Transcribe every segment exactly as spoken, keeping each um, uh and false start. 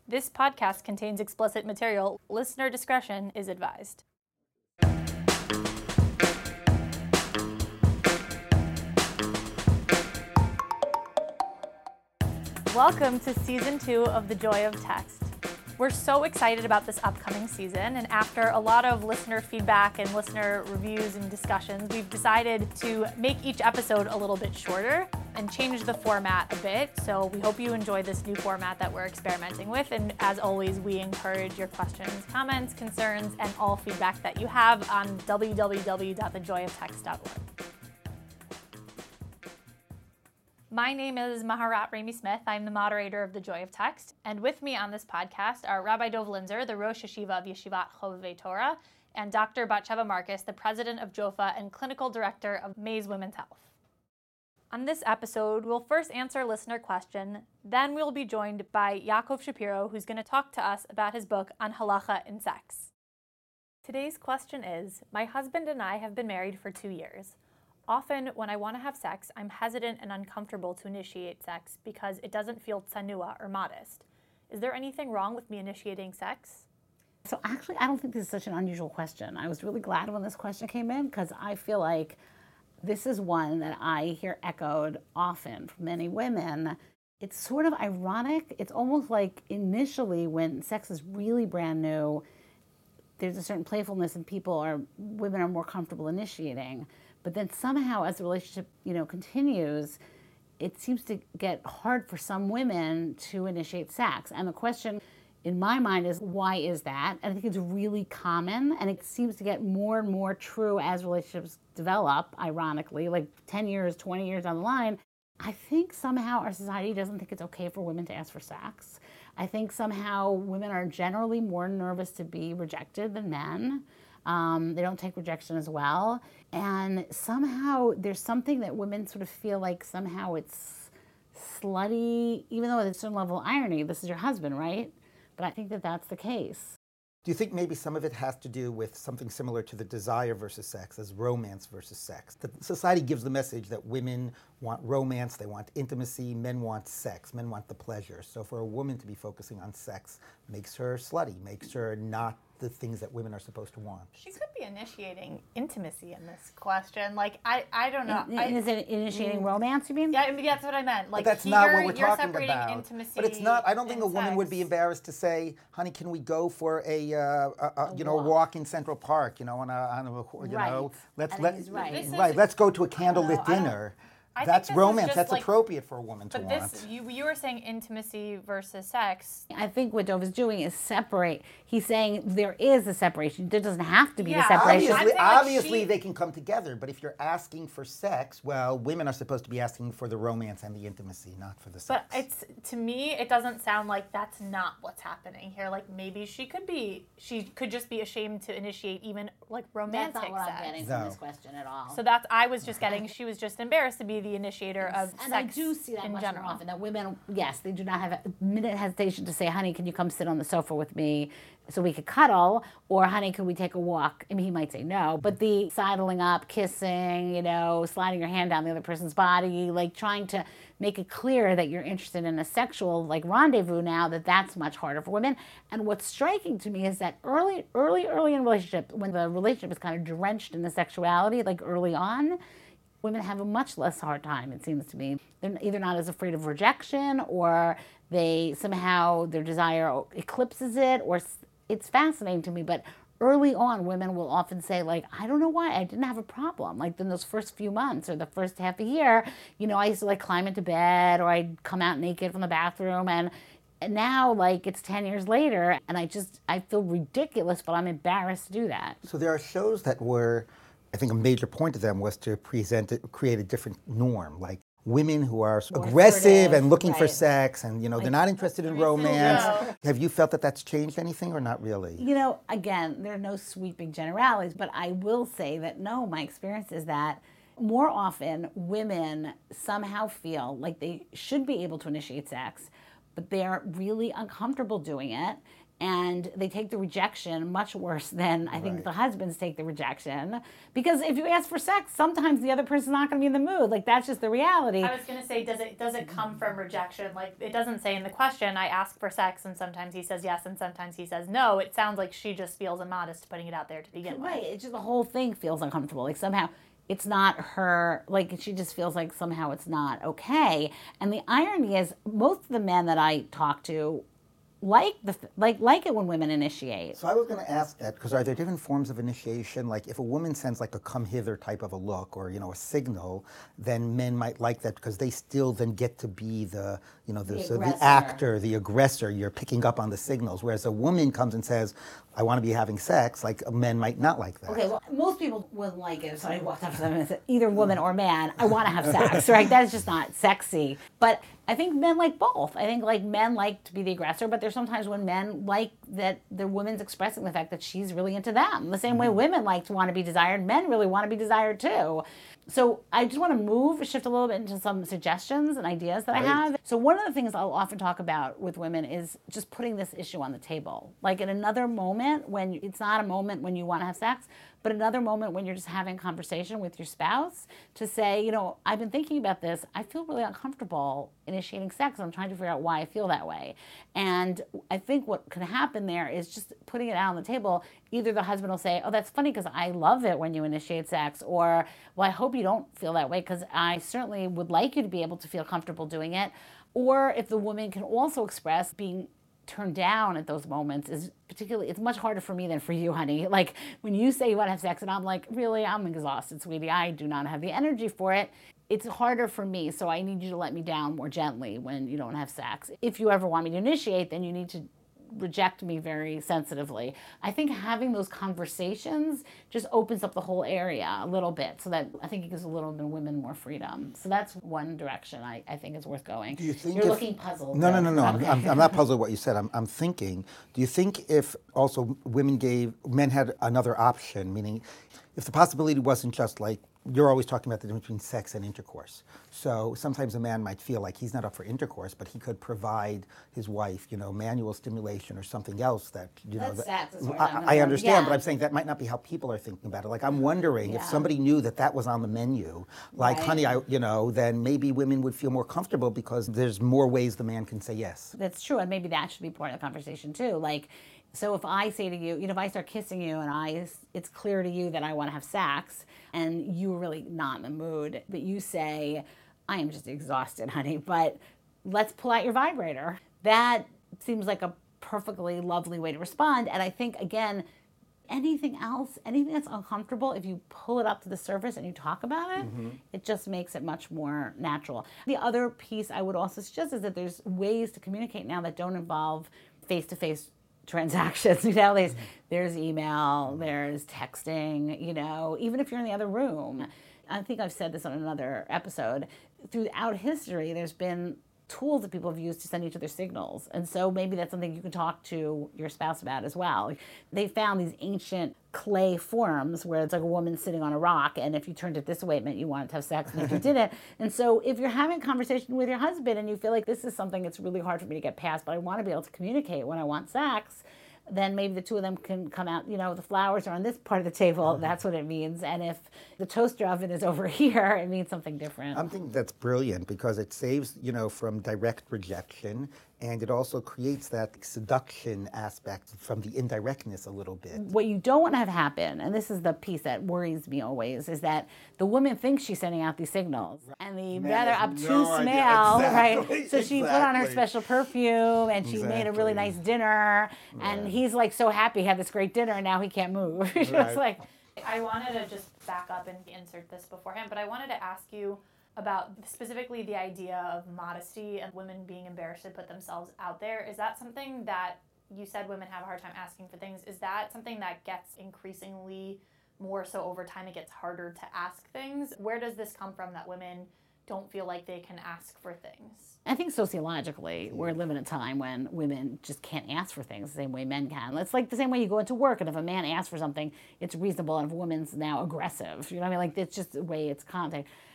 This podcast contains explicit material. Listener discretion is advised. Welcome to season two of The Joy of Text. We're so excited about this upcoming season, and after a lot of listener feedback and listener reviews and discussions, we've decided to make each episode a little bit shorter and change the format a bit. So we hope you enjoy this new format that we're experimenting with, and as always, we encourage your questions, comments, concerns, and all feedback that you have on w w w dot the joy of text dot org. My name is Maharat Rami Smith. I'm the moderator of The Joy of Text. And with me on this podcast are Rabbi Dov Linzer, the Rosh Yeshiva of Yeshivat Chovevei Torah, and Doctor Batsheva Marcus, the president of Jofa and clinical director of Maze Women's Health. On this episode, we'll first answer a listener question, then we'll be joined by Yaakov Shapiro, who's going to talk to us about his book on halacha and sex. Today's question is, my husband and I have been married for two years. Often, when I want to have sex, I'm hesitant and uncomfortable to initiate sex because it doesn't feel tsanua or modest. Is there anything wrong with me initiating sex? So actually, I don't think this is such an unusual question. I was really glad when this question came in because I feel like this is one that I hear echoed often from many women. It's sort of ironic. It's almost like initially when sex is really brand new, there's a certain playfulness and people are, women are more comfortable initiating. But then somehow as the relationship, you know, continues, it seems to get hard for some women to initiate sex. And the question in my mind is, why is that? And I think it's really common, and it seems to get more and more true as relationships develop, ironically, like ten years, twenty years down the line. I think somehow our society doesn't think it's okay for women to ask for sex. I think somehow women are generally more nervous to be rejected than men. Um, they don't take rejection as well. And somehow there's something that women sort of feel like somehow it's slutty, even though there's a certain level of irony. This is your husband, right? But I think that that's the case. Do you think maybe some of it has to do with something similar to the desire versus sex, as romance versus sex? The society gives the message that women want romance, they want intimacy, men want sex, men want the pleasure. So for a woman to be focusing on sex makes her slutty, makes her not the things that women are supposed to want. She could be initiating intimacy in this question. Like, I, I don't know. In, I, is it initiating mm, romance, you mean? Yeah, I mean, that's what I meant. Like, but that's here, not what we're you're talking separating about. Intimacy but it's not, I don't think a woman sex. would be embarrassed to say, honey, can we go for a, uh, a, a you know, walk. walk in Central Park, you know, on a, on a you right. know, let's, I let, think he's right. This right, is, let's go to a candlelit dinner. I That's think this romance. is just That's like, appropriate for a woman to but want. This, you, you were saying intimacy versus sex. I think what Dov is doing is separate. He's saying there is a separation. There doesn't have to be Yeah, a separation. Obviously, like obviously she- they can come together, but if you're asking for sex, well, women are supposed to be asking for the romance and the intimacy, not for the sex. But it's, to me, it doesn't sound like that's not what's happening here. Like, maybe she could be, she could just be ashamed to initiate even, like, romantic That's not what sex. I'm getting No. from this question at all. So that's, I was just getting, she was just embarrassed to be the initiator of and sex I do see that in much general. more often, that women, yes, they do not have a minute hesitation to say, honey, can you come sit on the sofa with me so we could cuddle? Or, honey, could we take a walk? I mean, he might say no, but the sidling up, kissing, you know, sliding your hand down the other person's body, like trying to make it clear that you're interested in a sexual, like, rendezvous now, that that's much harder for women. And what's striking to me is that early, early, early in a relationship, when the relationship is kind of drenched in the sexuality, like early on, women have a much less hard time, it seems to me. They're either not as afraid of rejection, or they somehow, their desire eclipses it, or it's fascinating to me. But early on, women will often say, like, I don't know why, I didn't have a problem. Like, in those first few months or the first half a year, you know, I used to, like, climb into bed, or I'd come out naked from the bathroom, and And now, like, it's ten years later, and I just, I feel ridiculous, but I'm embarrassed to do that. So there are shows that were, I think a major point of them was to present, it, create a different norm, like women who are More aggressive assertive, and looking for right. sex, and, you know, they're not interested in romance. Have you felt that that's changed anything or not really? You know, again, there are no sweeping generalities, but I will say that, no, my experience is that more often women somehow feel like they should be able to initiate sex, but they're really uncomfortable doing it. And they take the rejection much worse than I think Right. the husbands take the rejection. Because if you ask for sex, sometimes the other person's not going to be in the mood. Like, that's just the reality. I was gonna say, does it does it come from rejection? Like, it doesn't say in the question, I ask for sex, and sometimes he says yes, and sometimes he says no. It sounds like she just feels immodest putting it out there to begin Right. with. It's just the whole thing feels uncomfortable. Like, somehow it's not her, like, she just feels like somehow it's not okay. And the irony is, most of the men that I talk to like the like like it when women initiate. So I was going to ask that, because are there different forms of initiation? Like if a woman sends like a come hither type of a look, or, you know, a signal, then men might like that because they still then get to be the, you know, the, The so the aggressor. actor, the aggressor. You're picking up on the signals. Whereas a woman comes and says, I want to be having sex, like men might not like that. Okay, well, most people wouldn't like it if somebody walked up to them and said, either woman or man, I want to have sex, right? That's just not sexy. But I think men like both. I think like men like to be the aggressor, but there's sometimes when men like that the woman's expressing the fact that she's really into them. The same way women like to want to be desired, men really want to be desired too. So I just want to move, shift a little bit into some suggestions and ideas that I Right. have. So one of the things I'll often talk about with women is just putting this issue on the table. Like in another moment when it's not a moment when you want to have sex, but another moment when you're just having a conversation with your spouse to say, you know, I've been thinking about this. I feel really uncomfortable initiating sex. I'm trying to figure out why I feel that way. And I think what can happen there is just putting it out on the table. Either the husband will say, oh, that's funny because I love it when you initiate sex, or, well, I hope you don't feel that way because I certainly would like you to be able to feel comfortable doing it. Or if the woman can also express being turned down at those moments is particularly, it's much harder for me than for you, honey. Like when you say you want to have sex and I'm like, really, I'm exhausted, sweetie. I do not have the energy for it. It's harder for me, so I need you to let me down more gently when you don't have sex. If you ever want me to initiate, then you need to reject me very sensitively. I think having those conversations just opens up the whole area a little bit, so that I think it gives a little bit of women more freedom. So that's one direction I, I think is worth going. Do you think You're if- looking puzzled. No, no, though. no, no. I'm, Okay. I'm, I'm not puzzled what you said. I'm, I'm thinking, do you think if also women gave, men had another option, meaning if the possibility wasn't just like, you're always talking about the difference between sex and intercourse. So sometimes a man might feel like he's not up for intercourse, but he could provide his wife, you know, manual stimulation or something else that, you know. That's that- sex, is what I, I'm I saying. understand, Yeah. but I'm saying that might not be how people are thinking about it. Like I'm wondering if Yeah. somebody knew that that was on the menu, like, Right. honey, I, you know, then maybe women would feel more comfortable because there's more ways the man can say yes. That's true, and maybe that should be part of the conversation too. Like, so if I say to you, you know, if I start kissing you and I, it's clear to you that I want to have sex, and you're really not in the mood, but you say, I am just exhausted, honey, but let's pull out your vibrator. That seems like a perfectly lovely way to respond. And I think, again, anything else, anything that's uncomfortable, if you pull it up to the surface and you talk about it, it just makes it much more natural. The other piece I would also suggest is that there's ways to communicate now that don't involve face-to-face transactions. You know, there's, there's email, there's texting, you know, even if you're in the other room. I think I've said this on another episode. Throughout history, there's been tools that people have used to send each other signals. And so maybe that's something you can talk to your spouse about as well. They found these ancient clay forms where it's like a woman sitting on a rock, and if you turned it this way, it meant you wanted to have sex, and if you didn't. And so if you're having a conversation with your husband and you feel like this is something that's really hard for me to get past, but I want to be able to communicate when I want sex, then maybe the two of them can come out, you know, the flowers are on this part of the table, that's what it means. And if the toaster oven is over here, it means something different. I think that's brilliant because it saves, you know, from direct rejection, and it also creates that seduction aspect from the indirectness a little bit. What you don't want to have happen, and this is the piece that worries me always, is that the woman thinks she's sending out these signals, and the rather has obtuse no idea. smell, Exactly, right? So she put on her exactly. special perfume, and she made a really Exactly. nice dinner, and he's like so happy he had this great dinner, and now he can't move. It's Right. like, I wanted to just back up and insert this beforehand, but I wanted to ask you about specifically the idea of modesty and women being embarrassed to put themselves out there. Is that something that you said women have a hard time asking for things? Is that something that gets increasingly more so over time? It gets harder to ask things. Where does this come from that women don't feel like they can ask for things? I think sociologically, we're living in a time when women just can't ask for things the same way men can. It's like the same way you go into work, and if a man asks for something, it's reasonable, and if a woman's now aggressive, you know what I mean? Like, it's just the way it's context.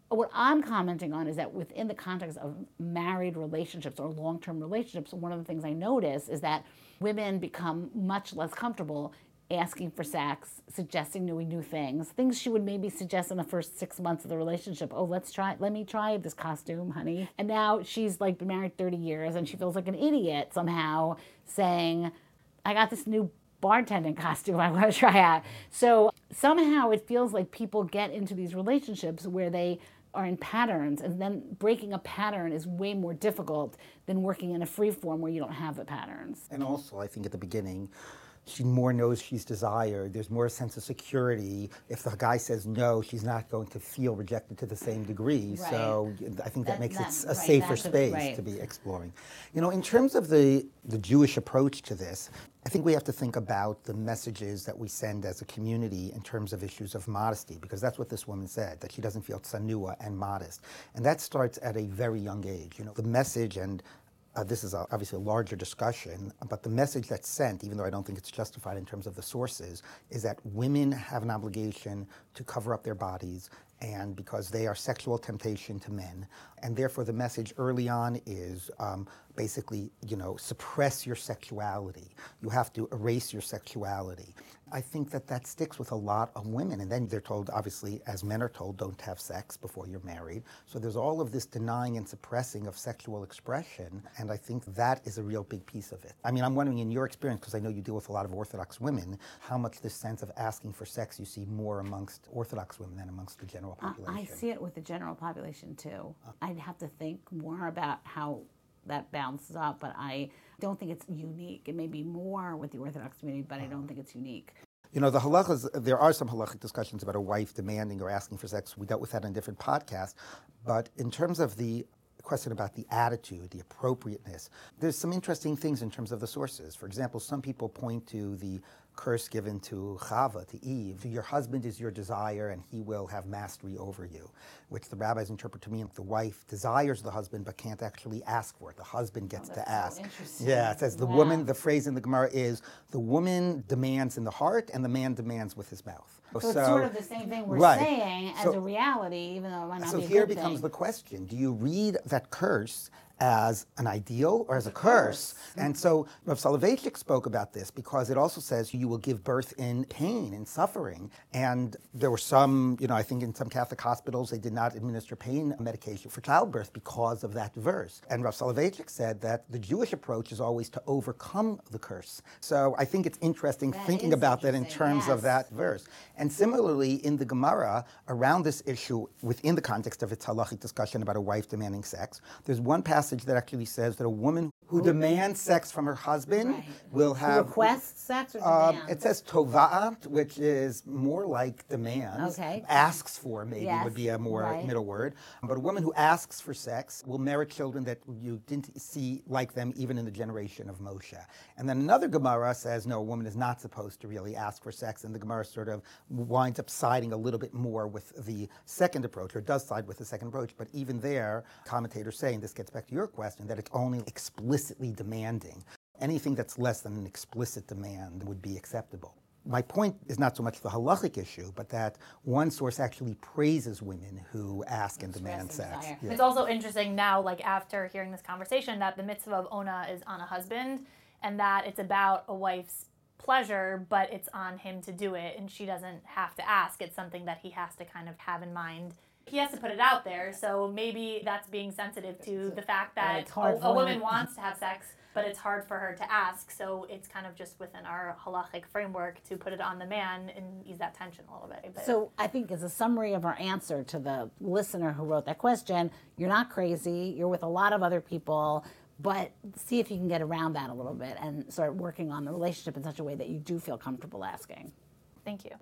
What I'm commenting on is that within the context of married relationships or long-term relationships, one of the things I notice is that women become much less comfortable asking for sex, suggesting new new things, things she would maybe suggest in the first six months of the relationship. Oh, let's try, let me try this costume, honey. And now she's like been married thirty years and she feels like an idiot somehow saying, I got this new bartending costume I want to try out. So somehow it feels like people get into these relationships where they are in patterns, and then breaking a pattern is way more difficult than working in a free form where you don't have the patterns. And also, I think at the beginning, she more knows she's desired. There's more sense of security. If the guy says no, she's not going to feel rejected to the same degree. Right. So I think that, That- makes that- it a right, safer that's a- space right. to be exploring. You know, in terms of the, the Jewish approach to this, I think we have to think about the messages that we send as a community in terms of issues of modesty, because that's what this woman said, that she doesn't feel tsanua and modest. And that starts at a very young age. You know, the message, and Uh, this is a, obviously a larger discussion, but the message that's sent, even though I don't think it's justified in terms of the sources, is that women have an obligation to cover up their bodies, and because they are sexual temptation to men. And therefore the message early on is um, basically, you know, suppress your sexuality. You have to erase your sexuality. I think that that sticks with a lot of women. And then they're told, obviously, as men are told, don't have sex before you're married. So there's all of this denying and suppressing of sexual expression. And I think that is a real big piece of it. I mean, I'm wondering, in your experience, because I know you deal with a lot of Orthodox women, how much this sense of asking for sex you see more amongst Orthodox women than amongst the general population. I see it with the general population too. I'd have to think more about how that bounces up, but I don't think it's unique. It may be more with the Orthodox community, but I don't think it's unique. You know, the halachas, there are some halachic discussions about a wife demanding or asking for sex. We dealt with that in a different podcast. But in terms of the question about the attitude, the appropriateness, there's some interesting things in terms of the sources. For example, some people point to the curse given to Chava, to Eve. Your husband is your desire and he will have mastery over you, which the rabbis interpret to mean the wife desires the husband but can't actually ask for it. The husband gets Oh, to that's so ask. interesting. Yeah, it says the Wow. woman, the phrase in the Gemara is, the woman demands in the heart and the man demands with his mouth. So, it's sort of the same thing we're right. saying as So- a reality, even though it might not So be a here good becomes thing. the question, do you read that curse as an ideal or as a curse? And so Rav Soloveitchik spoke about this because it also says you will give birth in pain and suffering. And there were some, you know, I think in some Catholic hospitals they did not administer pain medication for childbirth because of that verse. And Rav Soloveitchik said that the Jewish approach is always to overcome the curse. So I think it's interesting That thinking is about that in interesting, terms of yes. that verse. And similarly, in the Gemara, around this issue, within the context of its halachic discussion about a wife demanding sex, there's one passage that actually says that a woman who demands sex from her husband Right. will Who have... requests sex or Um, demands? it says tova'at, which is more like demands. Okay. Asks for, maybe, Yes, would be a more right. middle word. But a woman who asks for sex will merit children that you didn't see like them even in the generation of Moshe. And then another Gemara says, no, a woman is not supposed to really ask for sex. And the Gemara sort of winds up siding a little bit more with the second approach, or does side with the second approach. But even there, commentators say, and this gets back to your question, that it's only explicitly demanding. Anything that's less than an explicit demand would be acceptable. My point is not so much the halachic issue, but that one source actually praises women who ask and demand Express sex. desire. Yeah. It's also interesting now, like after hearing this conversation, that the mitzvah of Ona is on a husband, and that it's about a wife's pleasure, but it's on him to do it, and she doesn't have to ask. It's something that he has to kind of have in mind. He has to put it out there, so maybe that's being sensitive to the fact Right, that it's hard a, for a women. woman wants to have sex, but it's hard for her to ask, so it's kind of just within our halachic framework to put it on the man and ease that tension a little bit. But So I think as a summary of our answer to the listener who wrote that question, you're not crazy, you're with a lot of other people, but see if you can get around that a little bit and start working on the relationship in such a way that you do feel comfortable asking. thank you.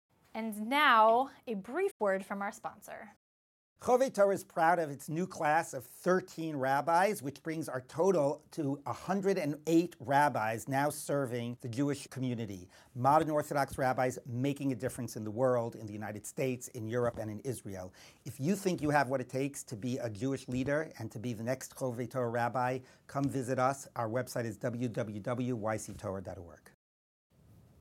And now, a brief word from our sponsor. Chovei Torah is proud of its new class of thirteen rabbis, which brings our total to one hundred eight rabbis now serving the Jewish community. Modern Orthodox rabbis making a difference in the world, in the United States, in Europe, and in Israel. If you think you have what it takes to be a Jewish leader and to be the next Chovei Torah rabbi, come visit us. Our website is w w w dot y c torah dot org.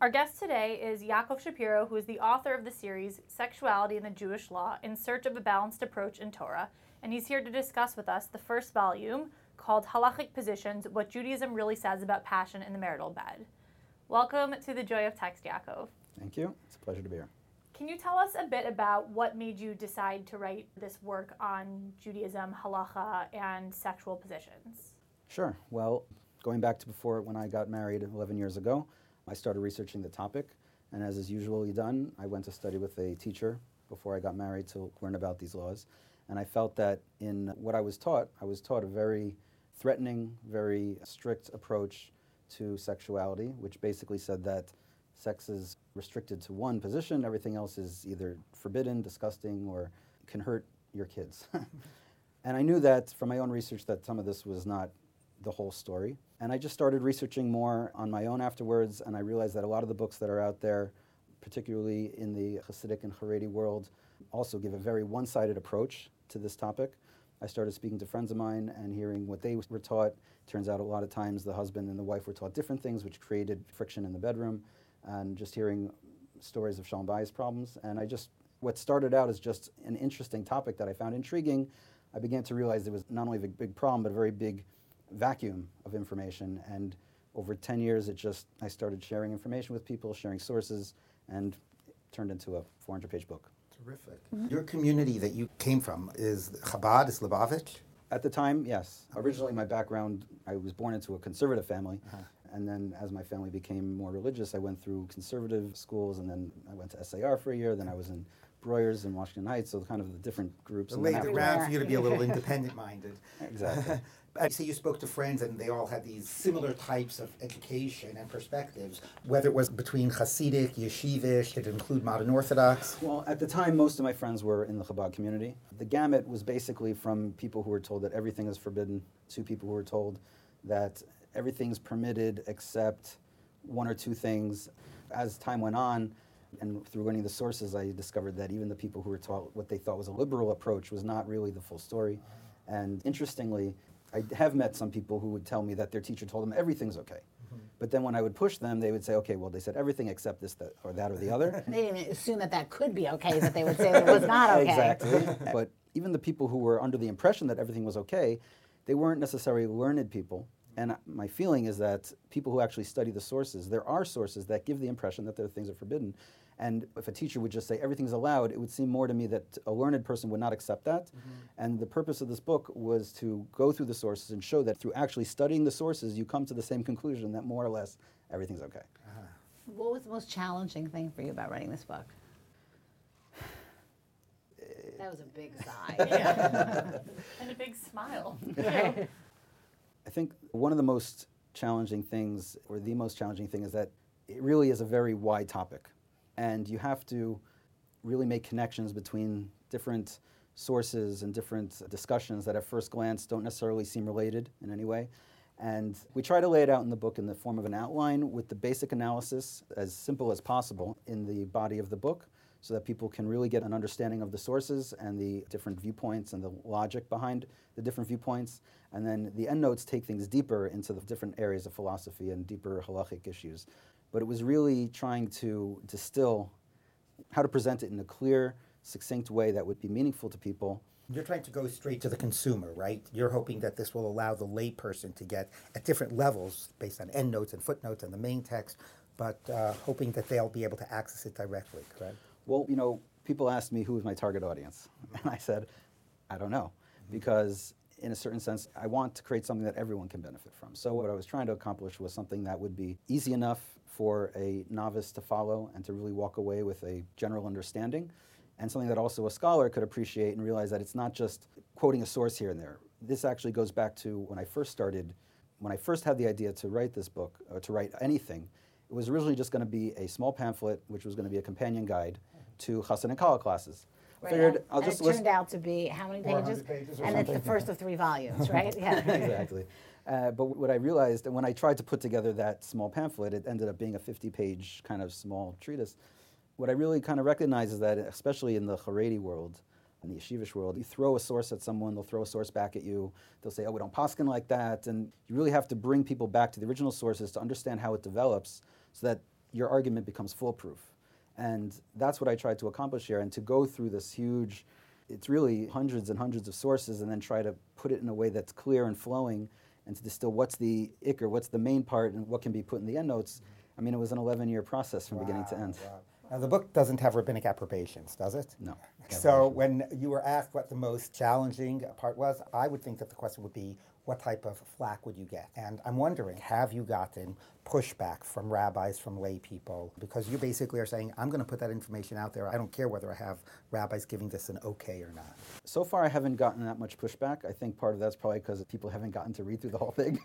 Our guest today is Yaakov Shapiro, who is the author of the series Sexuality in the Jewish Law: In Search of a Balanced Approach in Torah, and he's here to discuss with us the first volume called Halachic Positions: What Judaism Really Says About Passion in the Marital Bed. Welcome to the Joy of Text, Yaakov. Thank you. It's a pleasure to be here. Can you tell us a bit about what made you decide to write this work on Judaism, halacha, and sexual positions? Sure. Well, going back to before when I got married eleven years ago, I started researching the topic, and as is usually done, I went to study with a teacher before I got married to learn about these laws. And I felt that in what I was taught, I was taught a very threatening, very strict approach to sexuality, which basically said that sex is restricted to one position, everything else is either forbidden, disgusting, or can hurt your kids. And I knew that from my own research that some of this was not the whole story. And I just started researching more on my own afterwards, and I realized that a lot of the books that are out there, particularly in the Hasidic and Haredi world, also give a very one-sided approach to this topic. I started speaking to friends of mine and hearing what they were taught. Turns out a lot of times the husband and the wife were taught different things, which created friction in the bedroom, and just hearing stories of shalom bayis problems. And I just, what started out as just an interesting topic that I found intriguing, I began to realize there was not only a big, big problem, but a very big vacuum of information. And over ten years, it just, I started sharing information with people, sharing sources, and it turned into a four hundred page book. Terrific. Mm-hmm. Your community that you came from is Chabad, is Lubavitch? At the time, yes. Originally, my background, I was born into a conservative family. Uh-huh. And then as my family became more religious, I went through conservative schools, and then I went to S A R for a year, then I was in Breuer's in Washington Heights, so kind of the different groups. The laid around for you to be a little independent-minded. Exactly. I see you spoke to friends, and they all had these similar types of education and perspectives, whether it was between Hasidic, Yeshivish, did it include modern Orthodox? Well, at the time, most of my friends were in the Chabad community. The gamut was basically from people who were told that everything is forbidden to people who were told that everything's permitted except one or two things. As time went on, and through learning the sources, I discovered that even the people who were taught what they thought was a liberal approach was not really the full story. And interestingly, I have met some people who would tell me that their teacher told them everything's okay. Mm-hmm. But then when I would push them, they would say, okay, well, they said everything except this, that, or that, or the other. They didn't assume that that could be okay, that they would say that it was not okay. Exactly. But even the people who were under the impression that everything was okay, they weren't necessarily learned people. And my feeling is that people who actually study the sources, there are sources that give the impression that there are things that are forbidden. And if a teacher would just say everything's allowed, it would seem more to me that a learned person would not accept that. Mm-hmm. And the purpose of this book was to go through the sources and show that through actually studying the sources, you come to the same conclusion that more or less everything's okay. Uh-huh. What was the most challenging thing for you about writing this book? That was a big sigh. Yeah. And a big smile. I think one of the most challenging things, or the most challenging thing, is that it really is a very wide topic. And you have to really make connections between different sources and different discussions that at first glance don't necessarily seem related in any way. And we try to lay it out in the book in the form of an outline with the basic analysis as simple as possible in the body of the book, so that people can really get an understanding of the sources and the different viewpoints and the logic behind the different viewpoints. And then the endnotes take things deeper into the different areas of philosophy and deeper halachic issues. But it was really trying to distill how to present it in a clear, succinct way that would be meaningful to people. You're trying to go straight to the consumer, right? You're hoping that this will allow the layperson to get at different levels based on endnotes and footnotes and the main text, but uh, hoping that they'll be able to access it directly, correct? Well, you know, people asked me who is my target audience, and I said, I don't know, because in a certain sense, I want to create something that everyone can benefit from. So what I was trying to accomplish was something that would be easy enough for a novice to follow and to really walk away with a general understanding, and something that also a scholar could appreciate and realize that it's not just quoting a source here and there. This actually goes back to when I first started, when I first had the idea to write this book, or to write anything. It was originally just going to be a small pamphlet, which was going to be a companion guide to Chassan and Kala classes. Right. Figured I'll and just it list turned out to be how many pages? pages and it's the first of three volumes, right? Yeah. Exactly. Uh, but what I realized, and when I tried to put together that small pamphlet, it ended up being a fifty-page kind of small treatise. What I really kind of recognize is that, especially in the Haredi world, in the yeshivish world, you throw a source at someone, they'll throw a source back at you. They'll say, oh, we don't paskin like that. And you really have to bring people back to the original sources to understand how it develops, so that your argument becomes foolproof. And that's what I tried to accomplish here, and to go through this huge, it's really hundreds and hundreds of sources, and then try to put it in a way that's clear and flowing, and to distill what's the ikr, what's the main part, and what can be put in the endnotes. I mean, it was an eleven-year process from Wow, beginning to end. wow. Now, the book doesn't have rabbinic approbations, does it? No. So when you were asked what the most challenging part was, I would think that the question would be, what type of flack would you get? And I'm wondering, have you gotten pushback from rabbis, from lay people? Because you basically are saying, I'm going to put that information out there. I don't care whether I have rabbis giving this an okay or not. So far, I haven't gotten that much pushback. I think part of that's probably because people haven't gotten to read through the whole thing,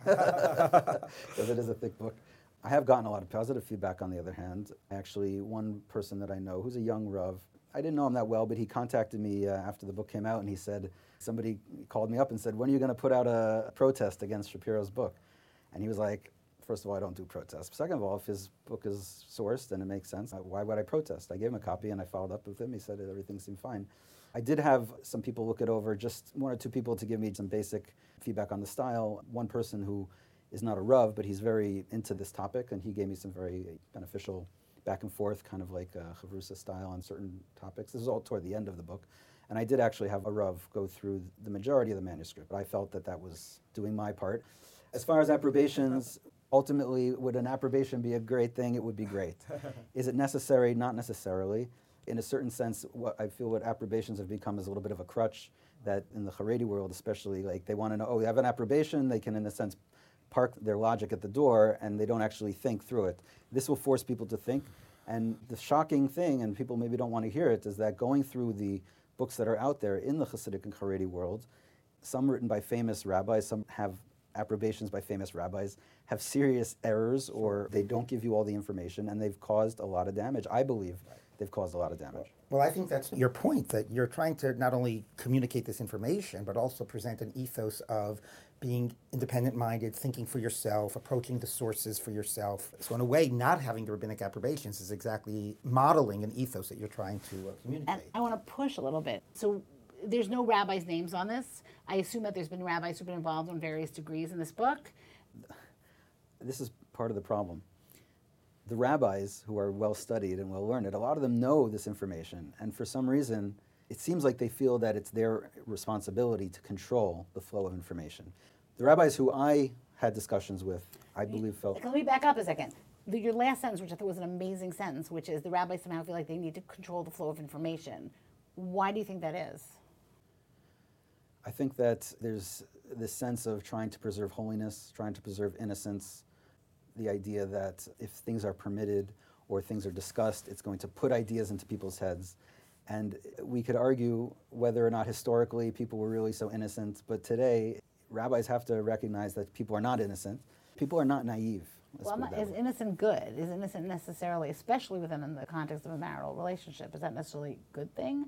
because it is a thick book. I have gotten a lot of positive feedback, on the other hand. Actually, one person that I know who's a young Rav, I didn't know him that well, but he contacted me uh, after the book came out, and he said, somebody called me up and said, when are you going to put out a, a protest against Shapiro's book? And he was like, first of all, I don't do protests. Second of all, if his book is sourced and it makes sense, why would I protest? I gave him a copy and I followed up with him. He said that everything seemed fine. I did have some people look it over, just one or two people to give me some basic feedback on the style. One person who is not a Rav, but he's very into this topic, and he gave me some very beneficial back and forth, kind of like a Chavrusa style on certain topics. This is all toward the end of the book. And I did actually have a Rav go through the majority of the manuscript, but I felt that that was doing my part. As far as approbations, ultimately, would an approbation be a great thing? It would be great. Is it necessary? Not necessarily. In a certain sense, what I feel what approbations have become is a little bit of a crutch, that in the Haredi world especially, like they want to know, oh, they have an approbation, they can in a sense park their logic at the door, and they don't actually think through it. This will force people to think. And the shocking thing, and people maybe don't want to hear it, is that going through the books that are out there in the Hasidic and Haredi world, some written by famous rabbis, some have approbations by famous rabbis, have serious errors, or they don't give you all the information, and they've caused a lot of damage. I believe they've caused a lot of damage. Well, I think that's your point, that you're trying to not only communicate this information, but also present an ethos of being independent-minded, thinking for yourself, approaching the sources for yourself. So in a way, not having the rabbinic approbations is exactly modeling an ethos that you're trying to uh, communicate. And I want to push a little bit. So there's no rabbis' names on this. I assume that there's been rabbis who've been involved in various degrees in this book. This is part of the problem. The rabbis, who are well-studied and well-learned, a lot of them know this information, and for some reason, it seems like they feel that it's their responsibility to control the flow of information. The rabbis who I had discussions with, I believe felt... Let me back up a second. The, your last sentence, which I thought was an amazing sentence, which is the rabbis somehow feel like they need to control the flow of information. Why do you think that is? I think that there's this sense of trying to preserve holiness, trying to preserve innocence, the idea that if things are permitted or things are discussed, it's going to put ideas into people's heads. And we could argue whether or not historically people were really so innocent, but today rabbis have to recognize that people are not innocent. People are not naive. Well, not, is innocent good? Is innocent necessarily, especially within the context of a marital relationship, is that necessarily a good thing?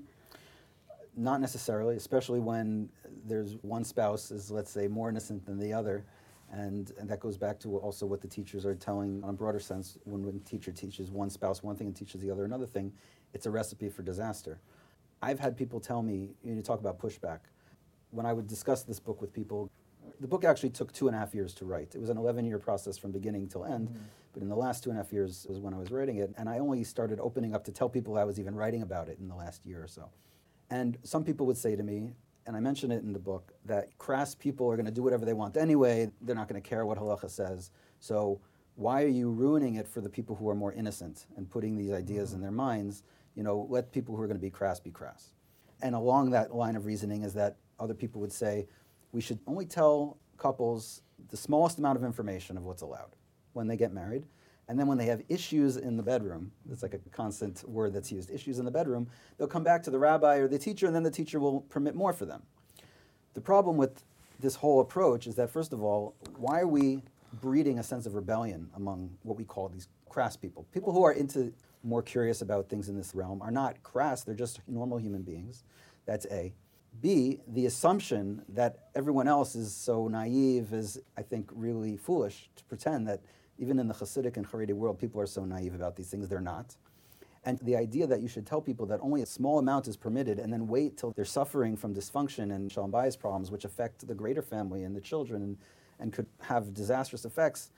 Not necessarily, especially when there's one spouse is, let's say, more innocent than the other. And, and that goes back to also what the teachers are telling on a broader sense. When one teacher teaches one spouse one thing and teaches the other another thing, it's a recipe for disaster. I've had people tell me, you know, talk about pushback. When I would discuss this book with people, the book actually took two and a half years to write. It was an eleven-year process from beginning till end, mm-hmm. but in the last two and a half years was when I was writing it, and I only started opening up to tell people I was even writing about it in the last year or so. And some people would say to me, and I mention it in the book, that crass people are going to do whatever they want anyway. They're not going to care what halacha says. So why are you ruining it for the people who are more innocent and putting these ideas mm-hmm. in their minds? You know, let people who are going to be crass be crass. And along that line of reasoning is that other people would say, we should only tell couples the smallest amount of information of what's allowed when they get married. And then when they have issues in the bedroom, it's like a constant word that's used, issues in the bedroom, they'll come back to the rabbi or the teacher, and then the teacher will permit more for them. The problem with this whole approach is that, first of all, why are we breeding a sense of rebellion among what we call these crass people? People who are into more curious about things in this realm are not crass, they're just normal human beings. That's A. B, the assumption that everyone else is so naive is, I think, really foolish to pretend that even in the Hasidic and Haredi world, people are so naive about these things. They're not. And the idea that you should tell people that only a small amount is permitted and then wait till they're suffering from dysfunction and shalom bayis problems, which affect the greater family and the children and, and could have disastrous effects,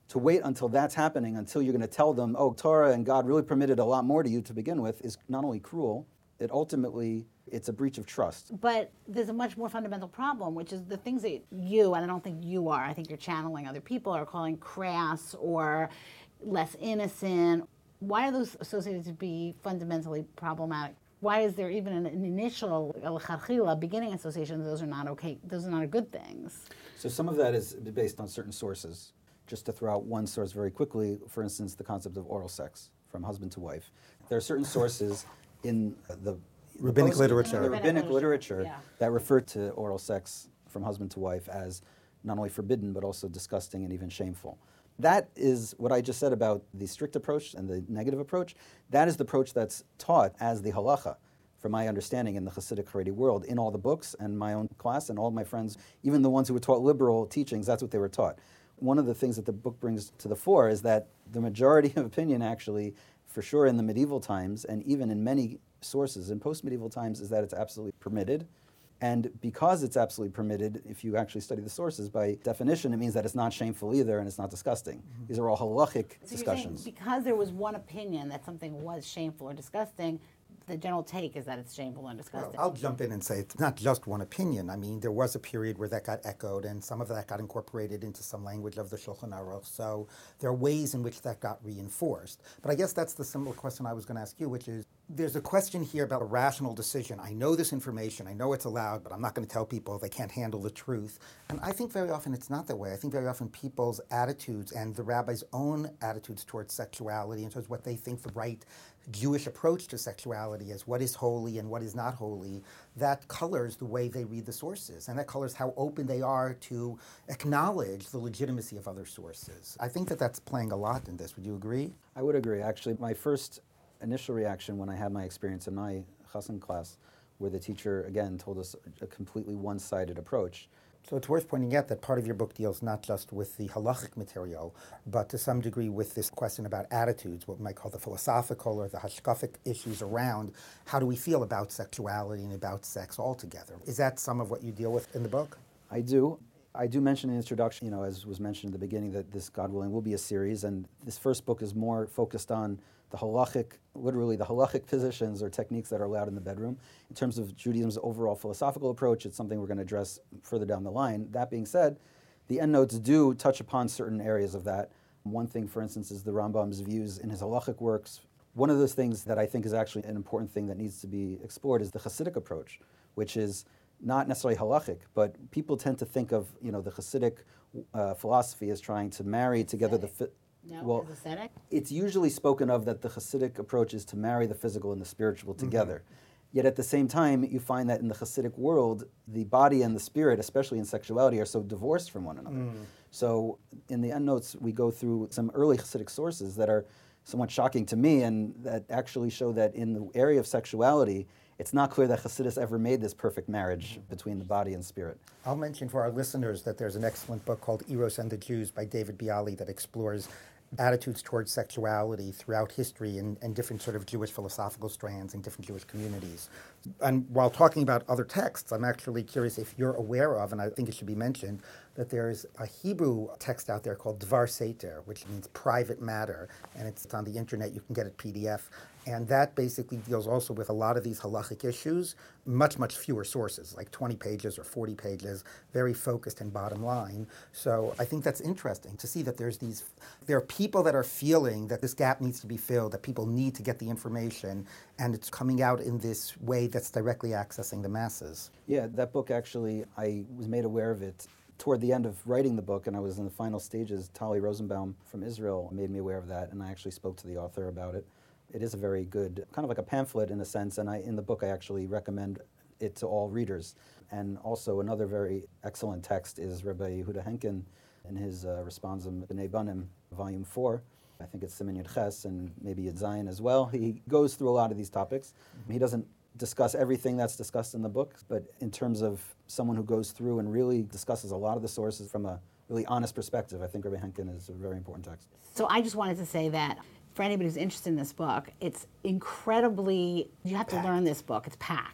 To wait until that's happening, until you're going to tell them, oh, Torah and God really permitted a lot more to you to begin with, is not only cruel, it ultimately, it's a breach of trust. But there's a much more fundamental problem, which is the things that you, and I don't think you are, I think you're channeling other people, are calling crass or less innocent. Why are those associated to be fundamentally problematic? Why is there even an, an initial al-kharkhila, beginning association? Those are not okay. Those are not good things. So some of that is based on certain sources. Just to throw out one source very quickly, for instance, the concept of oral sex from husband to wife. There are certain sources in the rabbinic post- literature, the rabbinic literature yeah. that refer to oral sex from husband to wife as not only forbidden but also disgusting and even shameful. That is what I just said about the strict approach and the negative approach. That is the approach that's taught as the halacha, from my understanding, in the Hasidic Haredi world, in all the books and my own class and all my friends, even the ones who were taught liberal teachings, that's what they were taught. One of the things that the book brings to the fore is that the majority of opinion actually, for sure in the medieval times, and even in many sources in post-medieval times, is that it's absolutely permitted. And because it's absolutely permitted, if you actually study the sources, by definition, it means that it's not shameful either and it's not disgusting. Mm-hmm. These are all halachic so discussions. You're saying because there was one opinion that something was shameful or disgusting, the general take is that it's shameful and disgusting. Well, I'll jump in and say it's not just one opinion. I mean, there was a period where that got echoed, and some of that got incorporated into some language of the Shulchan Aruch. So there are ways in which that got reinforced. But I guess that's the similar question I was going to ask you, which is, there's a question here about a rational decision. I know this information, I know it's allowed, but I'm not going to tell people they can't handle the truth. And I think very often it's not that way. I think very often people's attitudes and the rabbi's own attitudes towards sexuality and towards what they think the right Jewish approach to sexuality is, what is holy and what is not holy, that colors the way they read the sources, and that colors how open they are to acknowledge the legitimacy of other sources. I think that that's playing a lot in this. Would you agree? I would agree. Actually, my first initial reaction when I had my experience in my chassan class, where the teacher, again, told us a completely one-sided approach. So it's worth pointing out that part of your book deals not just with the halachic material, but to some degree with this question about attitudes, what we might call the philosophical or the hashkafic issues around how do we feel about sexuality and about sex altogether. Is that some of what you deal with in the book? I do. I do mention in the introduction, you know, as was mentioned at the beginning, that this, God willing, will be a series, and this first book is more focused on the halachic, literally the halachic positions or techniques that are allowed in the bedroom. In terms of Judaism's overall philosophical approach, it's something we're going to address further down the line. That being said, the endnotes do touch upon certain areas of that. One thing, for instance, is the Rambam's views in his halachic works. One of those things that I think is actually an important thing that needs to be explored is the Hasidic approach, which is not necessarily halachic, but people tend to think of, you know, the Hasidic uh, philosophy as trying to marry together the... Fi- No, well, as ascetic? It's usually spoken of that the Hasidic approach is to marry the physical and the spiritual together. Mm-hmm. Yet at the same time, you find that in the Hasidic world, the body and the spirit, especially in sexuality, are so divorced from one another. Mm. So in the endnotes, we go through some early Hasidic sources that are somewhat shocking to me and that actually show that in the area of sexuality, it's not clear that Hasidus ever made this perfect marriage between the body and spirit. I'll mention for our listeners that there's an excellent book called Eros and the Jews by David Bialy that explores attitudes towards sexuality throughout history and, and different sort of Jewish philosophical strands in different Jewish communities. And while talking about other texts, I'm actually curious if you're aware of, and I think it should be mentioned, that there's a Hebrew text out there called Dvar Seter, which means private matter, and it's on the internet. You can get it P D F. And that basically deals also with a lot of these halachic issues, much, much fewer sources, like twenty pages or forty pages, very focused and bottom line. So I think that's interesting to see that there's these, there are people that are feeling that this gap needs to be filled, that people need to get the information, and it's coming out in this way that's directly accessing the masses. Yeah, that book actually, I was made aware of it toward the end of writing the book, and I was in the final stages. Tali Rosenbaum from Israel made me aware of that, and I actually spoke to the author about it. It is a very good, kind of like a pamphlet in a sense, and I, in the book I actually recommend it to all readers. And also another very excellent text is Rabbi Yehuda Henkin in his uh, Responsum B'nai Banim, Volume four. I think it's Siman Yud Ches and maybe Yud Zayin as well. He goes through a lot of these topics. Mm-hmm. He doesn't discuss everything that's discussed in the book, but in terms of someone who goes through and really discusses a lot of the sources from a really honest perspective, I think Rabbi Henkin is a very important text. So I just wanted to say that for anybody who's interested in this book, it's incredibly, you have to learn this book, it's packed.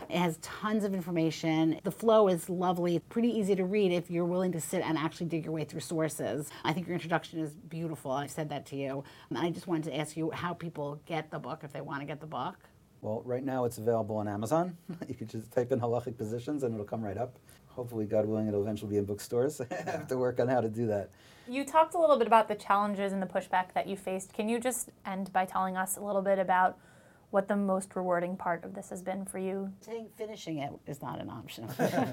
It has tons of information. The flow is lovely, pretty easy to read if you're willing to sit and actually dig your way through sources. I think your introduction is beautiful. I've said that to you. And I just wanted to ask you how people get the book if they want to get the book. Well, right now it's available on Amazon. You can just type in halachic positions and it'll come right up. Hopefully, God willing, it'll eventually be in bookstores. I have to work on how to do that. You talked a little bit about the challenges and the pushback that you faced. Can you just end by telling us a little bit about what the most rewarding part of this has been for you? Saying finishing it is not an option.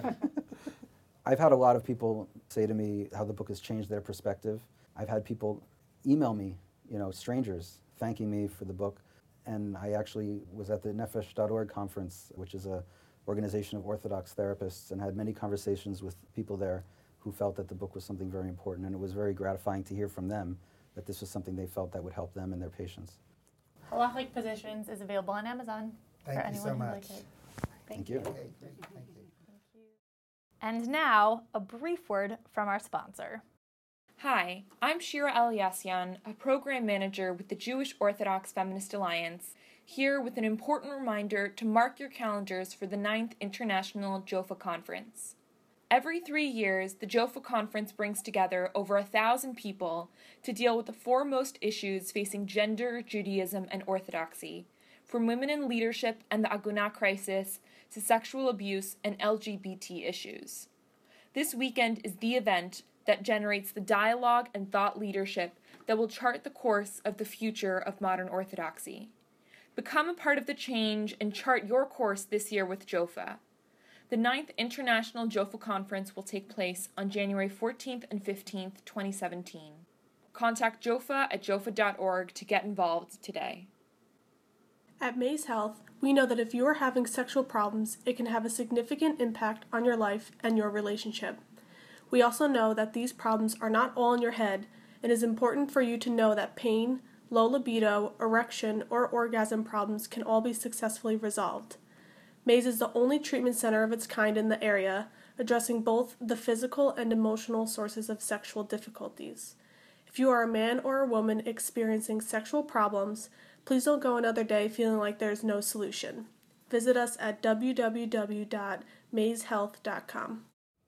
I've had a lot of people say to me how the book has changed their perspective. I've had people email me, you know, strangers, thanking me for the book. And I actually was at the nefesh dot org conference, which is a organization of Orthodox therapists, and had many conversations with people there who felt that the book was something very important. And it was very gratifying to hear from them that this was something they felt that would help them and their patients. Halachic Positions is available on Amazon Thank for you anyone so who'd much. like it. Thank you. Okay, great. Thank you. And now, a brief word from our sponsor. Hi, I'm Shira Eliasyan, a program manager with the Jewish Orthodox Feminist Alliance, here with an important reminder to mark your calendars for the ninth International Jofa Conference. Every three years, the Jofa Conference brings together over a thousand people to deal with the foremost issues facing gender, Judaism, and Orthodoxy, from women in leadership and the Aguna crisis to sexual abuse and L G B T issues. This weekend is the event that generates the dialogue and thought leadership that will chart the course of the future of modern Orthodoxy. Become a part of the change and chart your course this year with Jofa. The ninth International Jofa Conference will take place on January fourteenth and fifteenth, twenty seventeen. Contact Jofa at jofa dot org to get involved today. At Maze Health, we know that if you are having sexual problems, it can have a significant impact on your life and your relationship. We also know that these problems are not all in your head, and it is important for you to know that pain, low libido, erection, or orgasm problems can all be successfully resolved. Maze is the only treatment center of its kind in the area, addressing both the physical and emotional sources of sexual difficulties. If you are a man or a woman experiencing sexual problems, please don't go another day feeling like there is no solution. Visit us at w w w dot maze health dot com.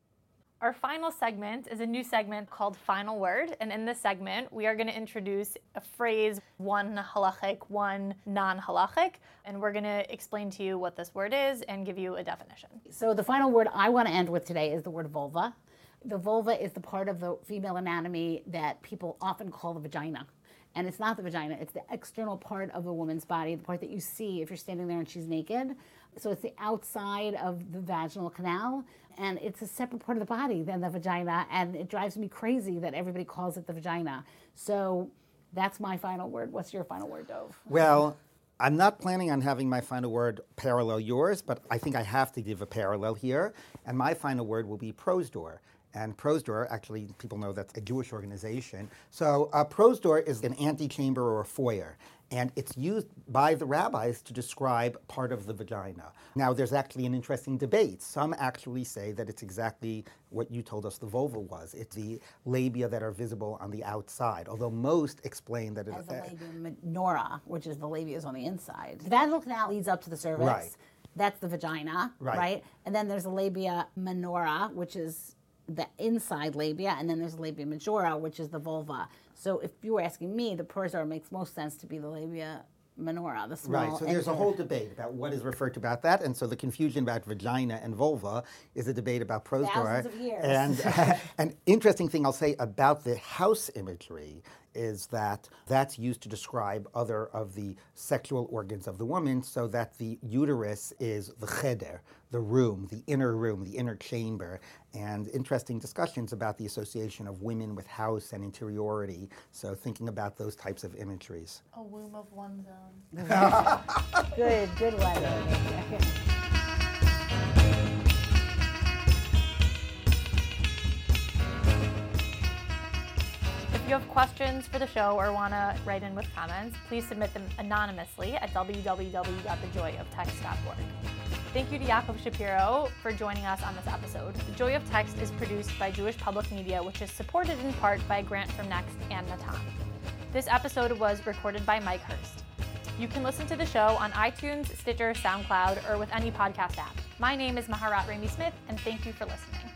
Our final segment is a new segment called Final Word, and in this segment, we are going to introduce a phrase, one halachic, one non-halachic, and we're going to explain to you what this word is and give you a definition. So the final word I want to end with today is the word vulva. The vulva is the part of the female anatomy that people often call the vagina. And it's not the vagina, it's the external part of a woman's body, the part that you see if you're standing there and she's naked. So it's the outside of the vaginal canal, and it's a separate part of the body than the vagina, and it drives me crazy that everybody calls it the vagina. So that's my final word. What's your final word, Dove? Well, I'm not planning on having my final word parallel yours, but I think I have to give a parallel here, and my final word will be Prosdor. And Prosdor, actually, people know that's a Jewish organization. So uh, Prosdor is an antechamber or a foyer, and it's used by the rabbis to describe part of the vagina. Now, there's actually an interesting debate. Some actually say that it's exactly what you told us the vulva was. It's the labia that are visible on the outside, although most explain that it's... As the labia minora, which is the labia is on the inside. The vaginal canal leads up to the cervix. Right. That's the vagina, right. right? And then there's the labia minora, which is the inside labia, and then there's the labia majora, which is the vulva. So if you were asking me, the prosdor makes most sense to be the labia minora, the small. Right, so there's a enter. whole debate about what is referred to about that, and so the confusion about vagina and vulva is a debate about prosdor. Thousands of years. And uh, an interesting thing I'll say about the house imagery is that that's used to describe other of the sexual organs of the woman, so that the uterus is the cheder, the room, the inner room, the inner chamber, and interesting discussions about the association of women with house and interiority, so thinking about those types of imageries. A womb of one's own. Good, good one. If you have questions for the show or want to write in with comments, please submit them anonymously at w w w dot the joy of text dot org. Thank you to Yaakov Shapiro for joining us on this episode. The Joy of Text is produced by Jewish Public Media, which is supported in part by a grant from Next and Natan. This episode was recorded by Mike Hurst. You can listen to the show on iTunes, Stitcher, SoundCloud, or with any podcast app. My name is Maharat Ramey Smith, and thank you for listening.